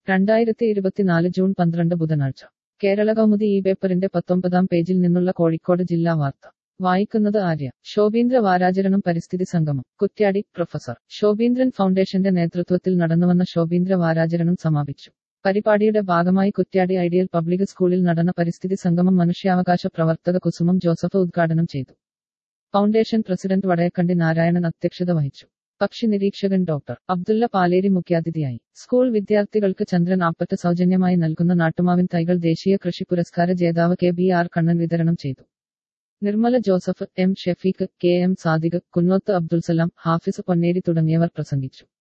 2024 June 12 ബുധനാഴ്ച കേരളകൗമുദി ഈ പേപ്പറിന്റെ 19-ാം പേജിൽ നിന്നുള്ള കോഴിക്കോട് ജില്ലാ വാർത്ത വായിക്കുന്നത് ആര്യ. ശോഭീന്ദ്ര വാരാചരണം പരിസ്ഥിതി സംഗമം. കുറ്റ്യാടി. പ്രൊഫസർ ശോഭീന്ദ്രൻ ഫൗണ്ടേഷന്റെ നേതൃത്വത്തിൽ നടന്നുവന്ന ശോഭീന്ദ്ര വാരാചരണം സമാപിച്ചു. പരിപാടിയുടെ ഭാഗമായി കുറ്റ്യാടി ഐഡിയൽ പബ്ലിക് സ്കൂളിൽ നടന്ന പരിസ്ഥിതി സംഗമം മനുഷ്യാവകാശ പ്രവർത്തക കുസുമം ജോസഫ് ഉദ്ഘാടനം ചെയ്തു. ഫൗണ്ടേഷൻ പ്രസിഡന്റ് വടയക്കണ്ടി നാരായണൻ അധ്യക്ഷത വഹിച്ചു. പക്ഷി നിരീക്ഷകൻ ഡോക്ടർ അബ്ദുള്ള പാലേരി മുഖ്യാതിഥിയായി. സ്കൂൾ വിദ്യാർത്ഥികൾക്ക് ചന്ദ്രൻ ആപ്പറ്റ് സൗജന്യമായി നൽകുന്ന നാട്ടുമാവിൻ തൈകൾ ദേശീയ കൃഷി പുരസ്കാര ജേതാവ് KBR കണ്ണൻ വിതരണം ചെയ്തു. നിർമ്മല ജോസഫ്, M ഷെഫീഖ്, KM സാദിഖ്, കുന്നോത്ത് അബ്ദുൾസലാം, ഹാഫിസ് പൊന്നേരി തുടങ്ങിയവർ പ്രസംഗിച്ചു.